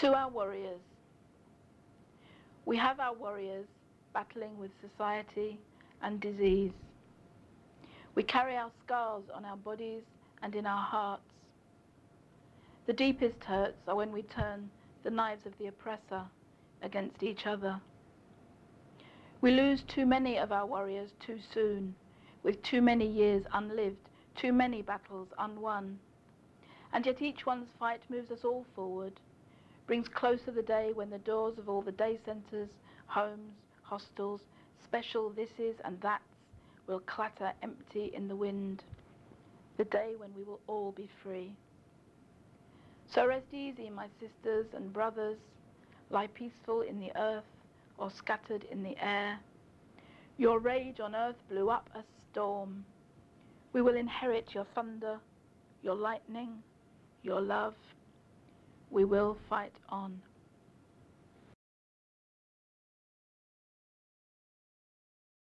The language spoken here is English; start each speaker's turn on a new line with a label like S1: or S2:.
S1: To our warriors. We have our warriors battling with society and disease. We carry our scars on our bodies and in our hearts. The deepest hurts are when we turn the knives of the oppressor against each other. We lose too many of our warriors too soon, with too many years unlived, too many battles unwon. And yet each one's fight moves us all forward, brings closer the day when the doors of all the day centres, homes, hostels, special thises and thats will clatter empty in the wind. The day when we will all be free. So rest easy, my sisters and brothers, lie peaceful in the earth or scattered in the air. Your rage on earth blew up a storm. We will inherit your thunder, your lightning, your love. We will fight on.